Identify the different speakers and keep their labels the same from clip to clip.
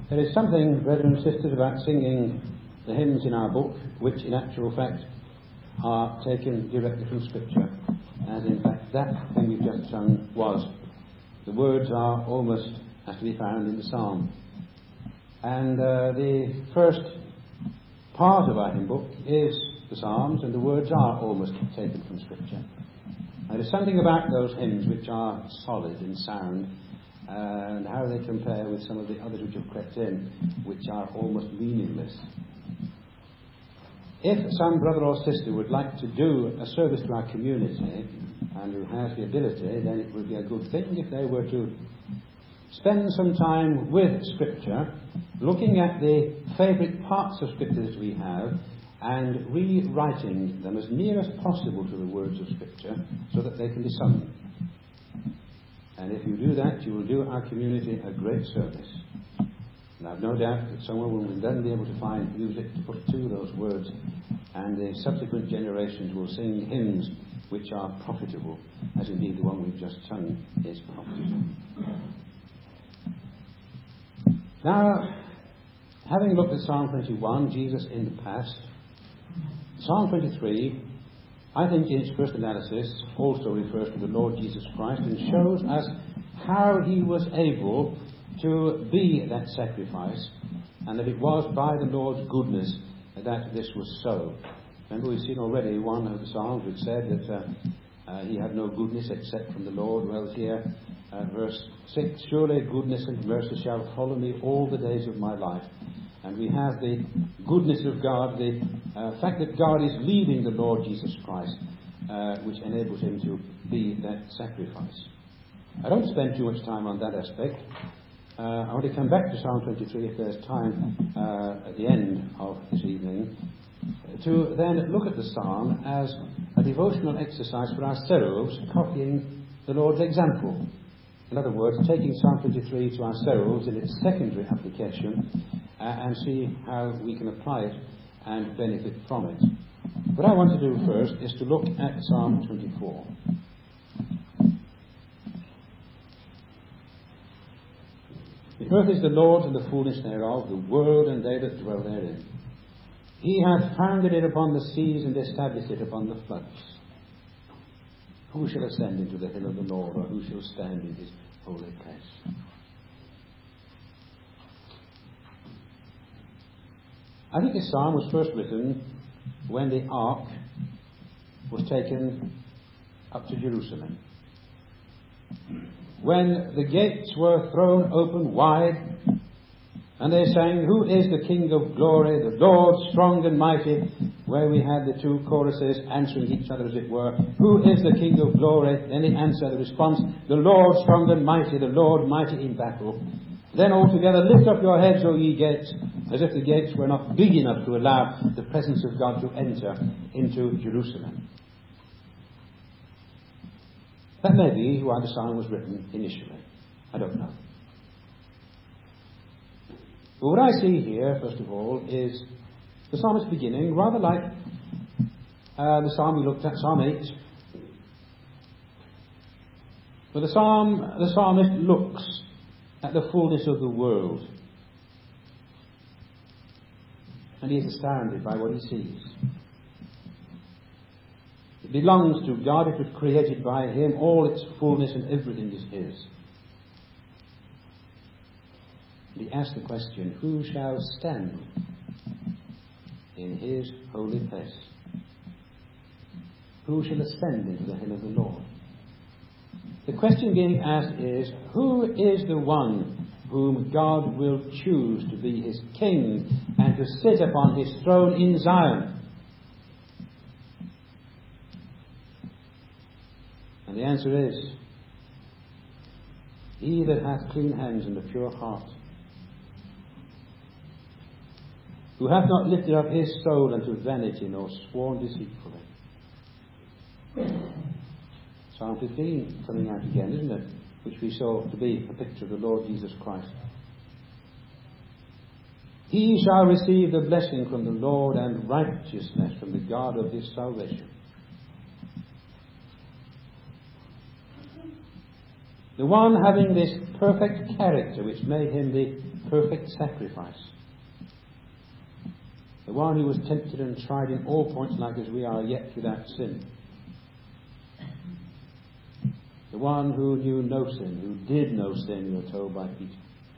Speaker 1: There is something, brethren and sisters, about singing the hymns in our book, which in actual fact are taken directly from Scripture, as in fact that thing we've just sung was. The words are almost as to be found in the psalm. And the first part of our hymn book is the Psalms, and the words are almost taken from Scripture. There is something about those hymns which are solid and sound, and how they compare with some of the others which have crept in, which are almost meaningless. If some brother or sister would like to do a service to our community, and who has the ability, then it would be a good thing if they were to spend some time with Scripture, looking at the favourite parts of Scripture that we have, and rewriting them as near as possible to the words of Scripture, so that they can be sung. And if you do that, you will do our community a great service. And I have no doubt that someone will then be able to find music to put to those words, and the subsequent generations will sing hymns which are profitable, as indeed the one we've just sung is profitable. Now, having looked at Psalm 21, Jesus in the past, Psalm 23, I think in its first analysis, also refers to the Lord Jesus Christ and shows us how he was able to be that sacrifice, and that it was by the Lord's goodness that this was so. Remember, we've seen already one of the Psalms which said that he had no goodness except from the Lord. Well, here, verse 6, surely goodness and mercy shall follow me all the days of my life. And we have the goodness of God, the fact that God is leading the Lord Jesus Christ, which enables him to be that sacrifice. I don't spend too much time on that aspect. I want to come back to Psalm 23 if there's time at the end of this evening, to then look at the psalm as a devotional exercise for ourselves, copying the Lord's example. In other words, taking Psalm 23 to ourselves in its secondary application, and see how we can apply it and benefit from it. What I want to do first is to look at Psalm 24. The earth is the Lord's and the fullness thereof, the world and they that dwell therein. He hath founded it upon the seas and established it upon the floods. Who shall ascend into the hill of the Lord, or who shall stand in his holy place? I think this psalm was first written when the ark was taken up to Jerusalem. When the gates were thrown open wide, and they sang, who is the King of glory, the Lord strong and mighty, where we had the two choruses answering each other as it were. Who is the King of glory? Then the answer, the response, the Lord strong and mighty, the Lord mighty in battle. Then altogether lift up your heads, O ye gates, as if the gates were not big enough to allow the presence of God to enter into Jerusalem. That may be why the psalm was written initially. I don't know. But what I see here, first of all, is the psalmist beginning rather like the psalm we looked at, Psalm 8. But the psalmist looks at the fullness of the world, and he is astounded by what he sees. It belongs to God, it was created by him, all its fullness and everything is his. And he asks the question, who shall stand in his holy place? Who shall ascend into the hill of the Lord? The question being asked is, who is the one whom God will choose to be his king and to sit upon his throne in Zion? And the answer is, he that hath clean hands and a pure heart, who hath not lifted up his soul unto vanity, nor sworn deceitfully. Psalm 15 coming out again, isn't it? Which we saw to be a picture of the Lord Jesus Christ. He shall receive the blessing from the Lord and righteousness from the God of his salvation. The one having this perfect character which made him the perfect sacrifice. The one who was tempted and tried in all points like as we are, yet without sin. The one who knew no sin, who did no sin, we are told by Peter.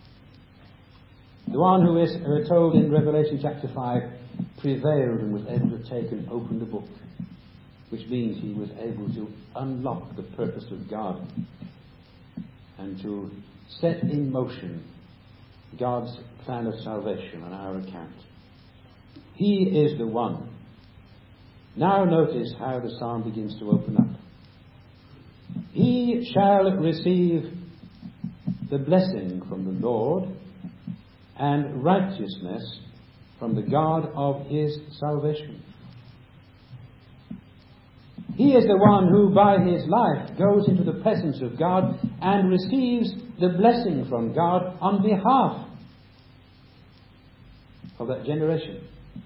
Speaker 1: The one who is, we're told in Revelation chapter 5, prevailed and was able to take and open the book, which means he was able to unlock the purpose of God and to set in motion God's plan of salvation on our account. He is the one. Now notice how the psalm begins to open up. He shall receive the blessing from the Lord and righteousness from the God of his salvation. He is the one who by his life goes into the presence of God and receives the blessing from God on behalf of that generation.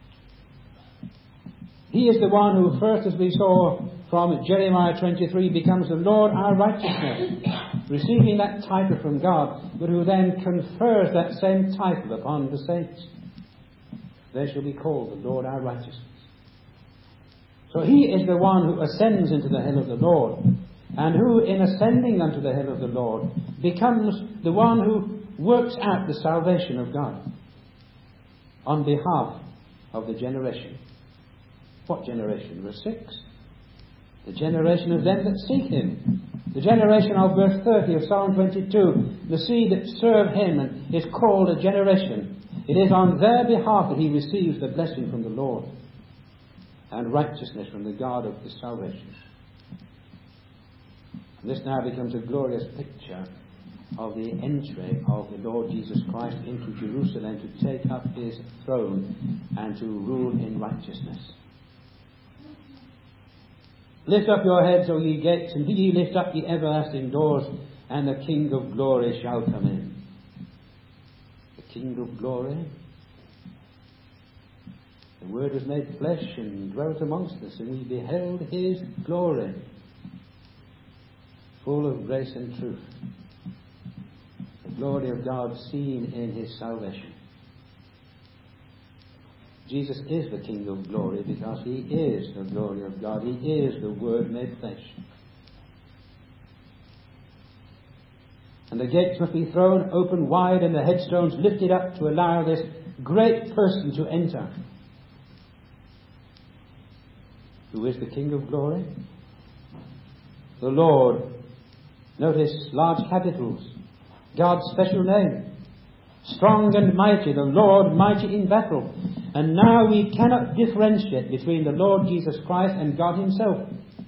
Speaker 1: He is the one who first, as we saw from Jeremiah 23, becomes the Lord our righteousness, receiving that title from God, but who then confers that same title upon the saints. They shall be called the Lord our righteousness. So he is the one who ascends into the hill of the Lord, and who, in ascending unto the hill of the Lord, becomes the one who works out the salvation of God on behalf of the generation. What generation? Verse 6. The generation of them that seek him. The generation of verse 30 of Psalm 22. The seed that serve him and is called a generation. It is on their behalf that he receives the blessing from the Lord and righteousness from the God of his salvation. And this now becomes a glorious picture of the entry of the Lord Jesus Christ into Jerusalem to take up his throne and to rule in righteousness. Lift up your heads, O ye gates, and be ye lift up ye everlasting doors, and the King of glory shall come in. The King of glory. The Word was made flesh and dwelt amongst us, and we beheld his glory, full of grace and truth. The glory of God seen in his salvation. Jesus is the King of glory because he is the glory of God. He is the Word made flesh. And the gates must be thrown open wide and the headstones lifted up to allow this great person to enter. Who is the King of glory? The Lord. Notice large capitals. God's special name. Strong and mighty, the Lord mighty in battle. And now we cannot differentiate between the Lord Jesus Christ and God himself.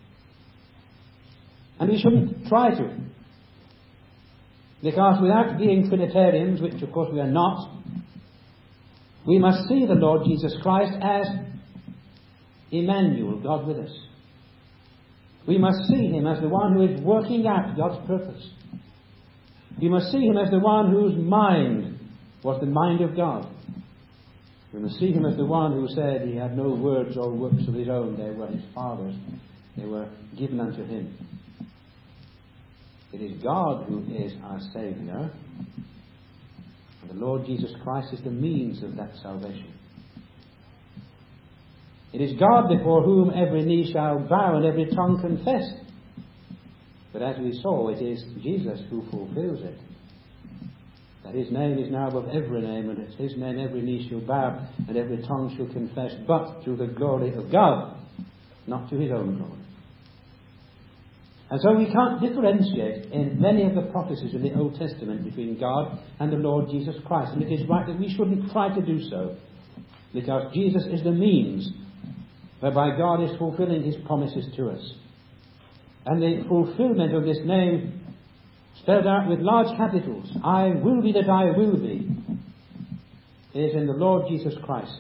Speaker 1: And we shouldn't try to. Because without being Trinitarians, which of course we are not, we must see the Lord Jesus Christ as Emmanuel, God with us. We must see him as the one who is working out God's purpose. We must see him as the one whose mind was the mind of God. We must see him as the one who said he had no words or works of his own. They were his Father's. They were given unto him. It is God who is our Saviour. And the Lord Jesus Christ is the means of that salvation. It is God before whom every knee shall bow and every tongue confess. But as we saw, it is Jesus who fulfills it. That his name is now above every name, and it's his name every knee shall bow and every tongue shall confess, but to the glory of God, not to his own glory. And so we can't differentiate in many of the prophecies in the Old Testament between God and the Lord Jesus Christ. And it is right that we shouldn't try to do so, because Jesus is the means whereby God is fulfilling his promises to us. And the fulfillment of this name, spelled out with large capitals, I will be that I will be, is in the Lord Jesus Christ,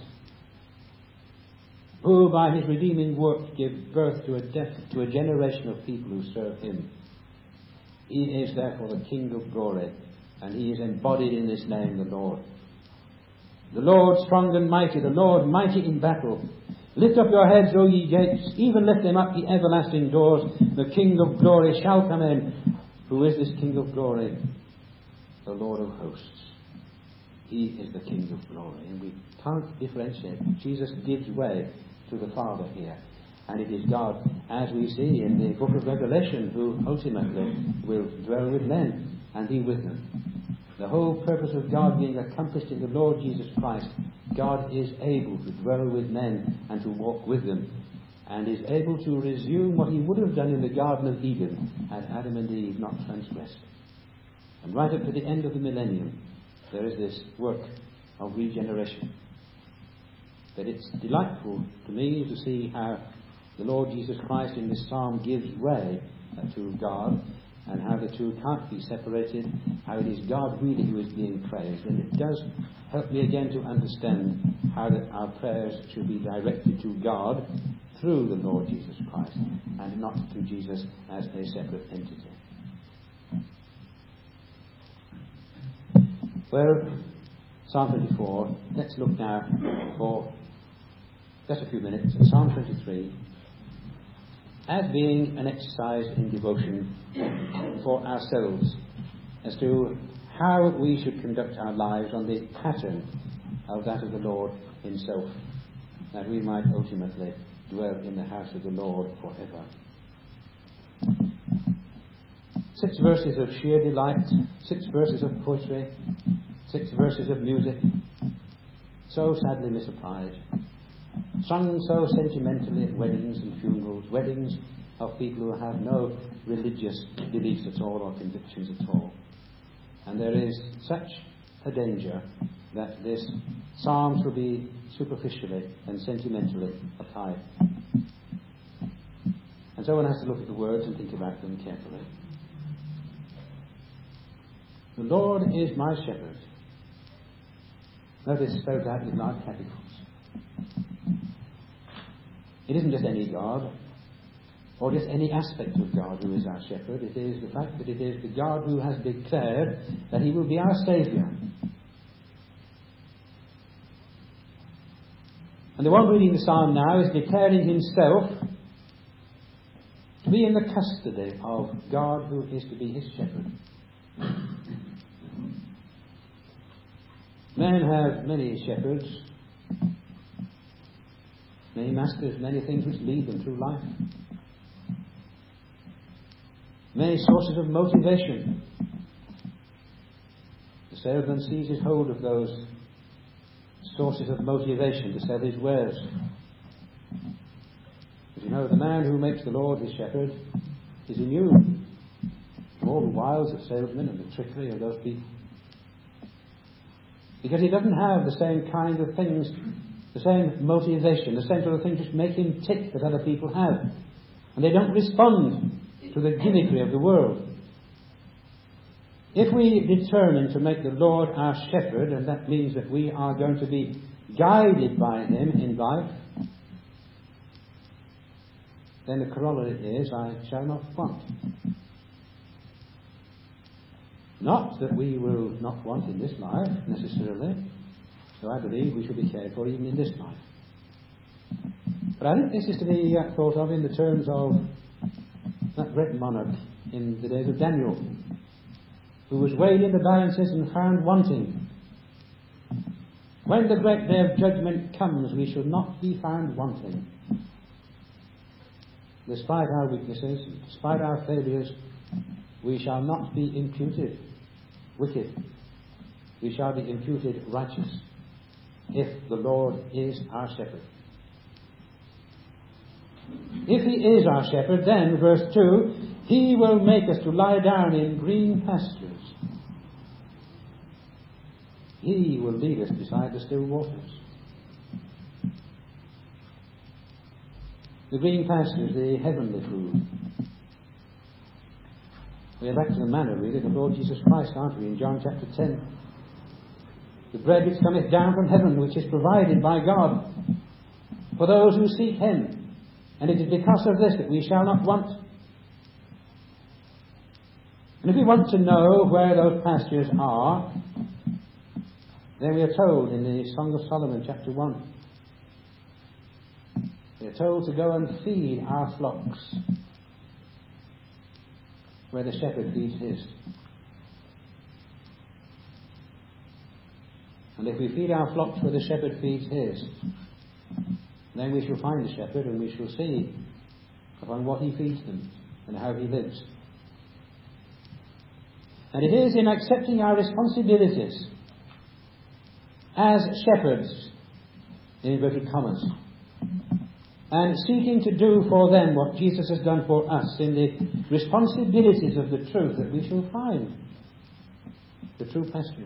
Speaker 1: who by his redeeming work gave birth to a generation of people who serve him. He is therefore the King of glory, and he is embodied in this name, the Lord. The Lord strong and mighty, the Lord mighty in battle. Lift up your heads, O ye gates, even lift them up, ye everlasting doors. The King of glory shall come in. Who is this King of glory? The Lord of hosts. He is the King of glory. And we can't differentiate. Jesus gives way to the Father here. And it is God, as we see in the book of Revelation, who ultimately will dwell with men and be with them. The whole purpose of God being accomplished in the Lord Jesus Christ, God is able to dwell with men and to walk with them, and is able to resume what he would have done in the Garden of Eden had Adam and Eve not transgressed. And right up to the end of the millennium, there is this work of regeneration. But it's delightful to me to see how the Lord Jesus Christ in this psalm gives way to God, and how the two can't be separated, how it is God really who is being praised. And it does help me again to understand how that our prayers should be directed to God through the Lord Jesus Christ, and not to Jesus as a separate entity. Well, Psalm 24, let's look now for just a few minutes at Psalm 23 as being an exercise in devotion for ourselves as to how we should conduct our lives on the pattern of that of the Lord himself, that we might ultimately dwell in the house of the Lord forever. 6 verses of sheer delight, 6 verses of poetry, 6 verses of music, so sadly misapplied, sung so sentimentally at weddings and funerals, weddings of people who have no religious beliefs at all or convictions at all. And there is such a danger that this psalm will be superficially and sentimentally applied. And so one has to look at the words and think about them carefully. The Lord is my shepherd. Notice spelled out with large capitals. It isn't just any God, or just any aspect of God who is our shepherd. It is the fact that it is the God who has declared that he will be our Saviour. And the one reading the psalm now is declaring himself to be in the custody of God who is to be his shepherd. Men have many shepherds, many masters, many things which lead them through life, many sources of motivation. The salesman seizes hold of those sources of motivation to sell his wares. As you know, the man who makes the Lord his shepherd is immune from all the wiles of salesmen and the trickery of those people, because he doesn't have the same kind of things, the same motivation, the same sort of things which make him tick that other people have. And they don't respond to the gimmickry of the world. If we determine to make the Lord our shepherd, and that means that we are going to be guided by him in life, then the corollary is, I shall not want. Not that we will not want in this life, necessarily, so I believe we should be cared for even in this life. But I think this is to be thought of in the terms of that great monarch in the days of Daniel, who was weighed in the balances and found wanting. When the great day of judgment comes, we should not be found wanting. Despite our weaknesses, despite our failures, we shall not be imputed wicked. We shall be imputed righteous, if the Lord is our shepherd. If he is our shepherd, then, verse 2, he will make us to lie down in green pastures. He will lead us beside the still waters. The green pastures, the heavenly food. We are back to the manner, really, of the Lord Jesus Christ, aren't we, in John chapter 10. The bread which cometh down from heaven, which is provided by God for those who seek him. And it is because of this that we shall not want. And if we want to know where those pastures are, then we are told in the Song of Solomon, chapter 1. We are told to go and feed our flocks. where the shepherd feeds his. And if we feed our flocks where the shepherd feeds his, then we shall find the shepherd and we shall see upon what he feeds them and how he lives. And it is in accepting our responsibilities as shepherds, in inverted commas, and seeking to do for them what Jesus has done for us in the responsibilities of the truth, that we shall find the true pastures.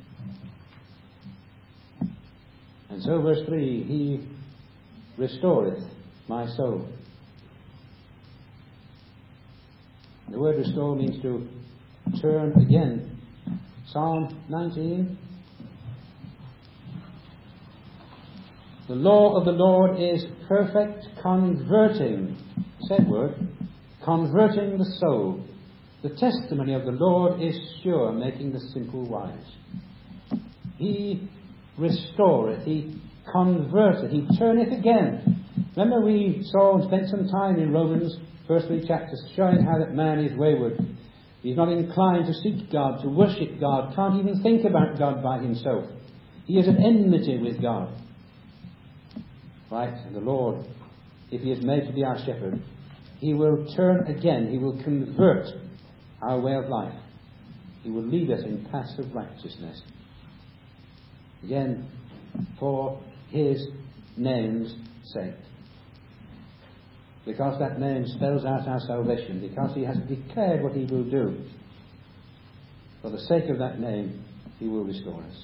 Speaker 1: And so verse 3, he restoreth my soul. The word restore means to turn again. Psalm 19. The law of the Lord is perfect, converting, said word, converting the soul. The testimony of the Lord is sure, making the simple wise. He restoreth, he converteth, he turneth again. Remember we saw and spent some time in Romans, first 3 chapters, showing how that man is wayward. He's not inclined to seek God, to worship God, can't even think about God by himself. He is at enmity with God. Right? And the Lord, if he is made to be our shepherd, he will turn again, he will convert our way of life. He will lead us in paths of righteousness. Again, for his name's sake. Because that name spells out our salvation, because he has declared what he will do. For the sake of that name, he will restore us.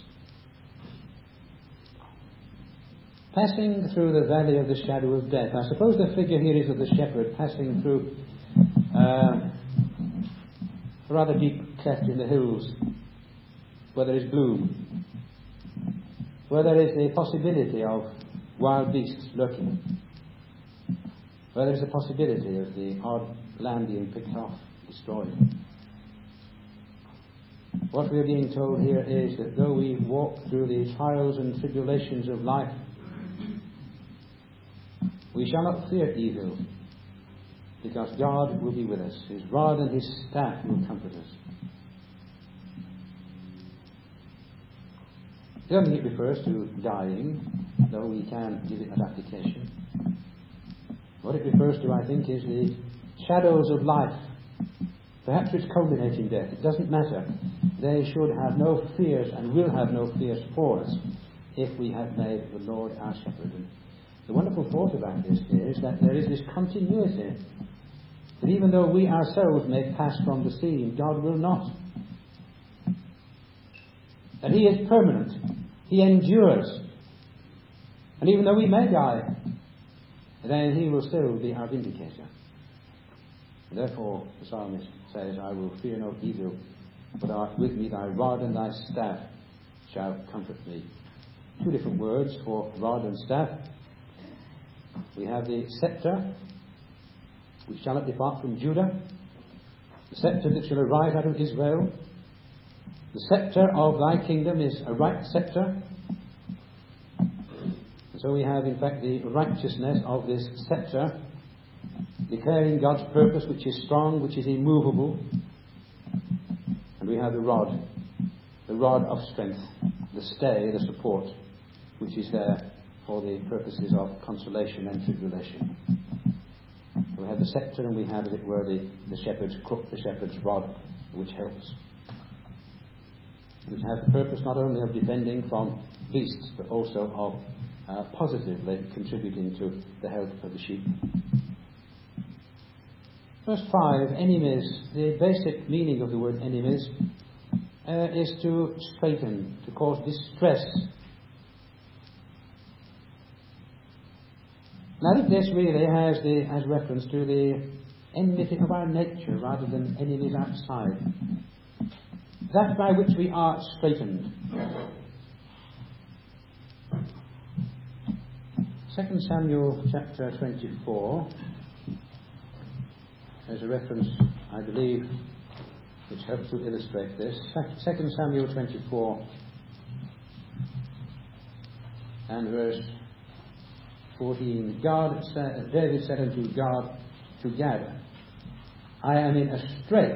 Speaker 1: Passing through the valley of the shadow of death. I suppose the figure here is of the shepherd passing through a rather deep cleft in the hills where there is gloom, where there is the possibility of wild beasts lurking, where there is a possibility of the odd lamb being picked off, destroyed. What we are being told here is that though we walk through the trials and tribulations of life, we shall not fear evil, because God will be with us. His rod and his staff will comfort us. I don't think it refers to dying, though we can give it that application. What it refers to, I think, is the shadows of life, perhaps which culminate in death. It doesn't matter. They should have no fears and will have no fears for us if we have made the Lord our shepherd. And the wonderful thought about this is that there is this continuity, that even though we ourselves may pass from the scene, God will not. That he is permanent. He endures. And even though we may die, then he will still be our vindicator. And therefore, the psalmist says, I will fear no evil, but art with me, thy rod and thy staff shall comfort me. 2 different words for rod and staff. We have the scepter, which shall not depart from Judah, the scepter that shall arise out of Israel. The scepter of thy kingdom is a right scepter. And so we have, in fact, the righteousness of this scepter, declaring God's purpose, which is strong, which is immovable. And we have the rod of strength, the stay, the support, which is there for the purposes of consolation and tribulation. So we have the scepter, and we have, as it were, the shepherd's crook, the shepherd's rod, which helps. Which have the purpose not only of defending from beasts, but also of positively contributing to the health of the sheep. Verse 5, enemies. The basic meaning of the word enemies is to straiten, to cause distress. Now that this really has reference to the enmity of our nature rather than enemies outside. That by which we are straitened. 2 Samuel chapter 24. There's a reference, I believe, which helps to illustrate this. 2 Samuel 24 and verse 14. David said unto Gad, I am in a strait.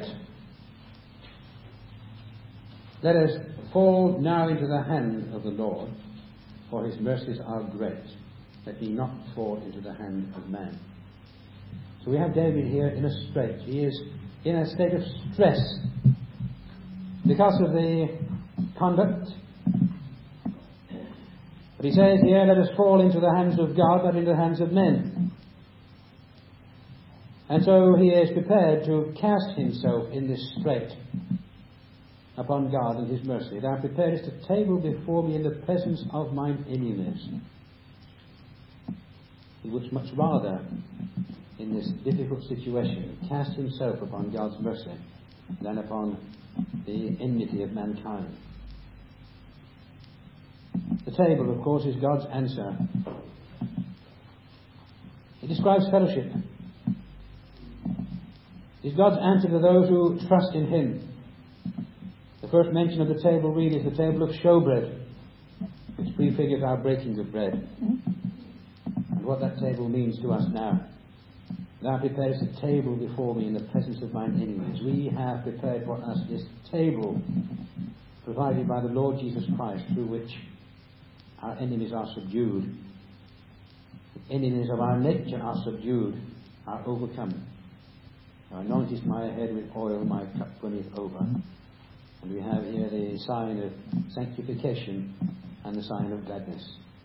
Speaker 1: Let us fall now into the hand of the Lord, for his mercies are great. Let me not fall into the hand of man. So we have David here in a strait. He is in a state of stress because of the conduct. But he says here, let us fall into the hands of God, not into the hands of men. And so he is prepared to cast himself in this strait upon God and his mercy. Thou preparest a table before me in the presence of mine enemies. He would much rather, in this difficult situation, cast himself upon God's mercy than upon the enmity of mankind. The table, of course, is God's answer. It describes fellowship. It is God's answer to those who trust in him. The first mention of the table really is the table of showbread, which prefigures our breaking of bread. And what that table means to us now. Thou preparest a table before me in the presence of mine enemies. We have prepared for us this table provided by the Lord Jesus Christ, through which our enemies are subdued. The enemies of our nature are subdued, are overcome. Thou anointest my head with oil, my cup runneth over. And we have here the sign of sanctification and the sign of gladness.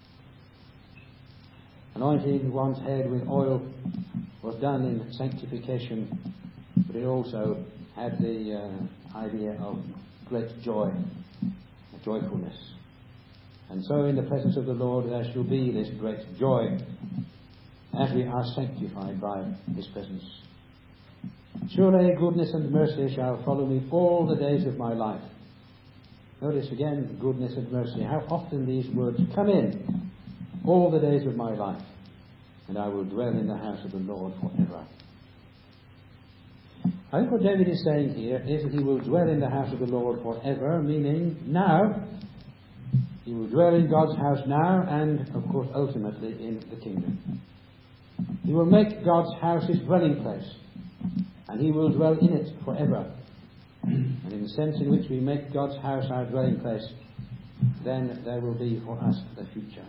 Speaker 1: Anointing one's head with oil was done in sanctification, but it also had the idea of great joy, joyfulness. And so in the presence of the Lord there shall be this great joy as we are sanctified by his presence. Surely goodness and mercy shall follow me all the days of my life. Notice again, goodness and mercy. How often these words come in. All the days of my life. And I will dwell in the house of the Lord forever. I think what David is saying here is that he will dwell in the house of the Lord forever, meaning now. He will dwell in God's house now and, of course, ultimately in the kingdom. He will make God's house his dwelling place. And he will dwell in it forever. And in the sense in which we make God's house our dwelling place, then there will be for us the future.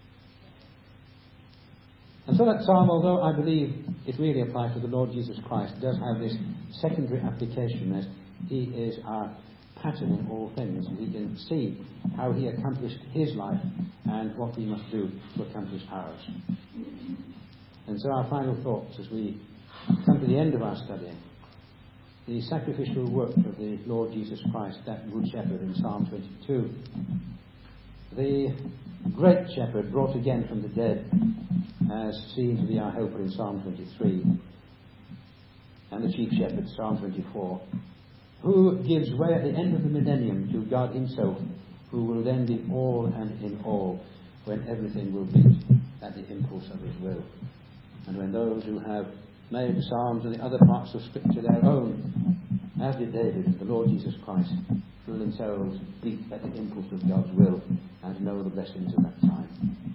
Speaker 1: And so that psalm, although I believe it really applies to the Lord Jesus Christ, does have this secondary application as he is our pattern in all things, and we can see how he accomplished his life and what we must do to accomplish ours. And so our final thoughts as we come to the end of our study: the sacrificial work of the Lord Jesus Christ, that good shepherd in Psalm 22, the great shepherd brought again from the dead, as seen to be our helper in Psalm 23, and the chief shepherd, Psalm 24, who gives way at the end of the millennium to God himself, who will then be all and in all, when everything will beat at the impulse of his will. And when those who have made the Psalms and the other parts of Scripture their own, as did David, the Lord Jesus Christ, will themselves beat at the impulse of God's will and know the blessings of that time.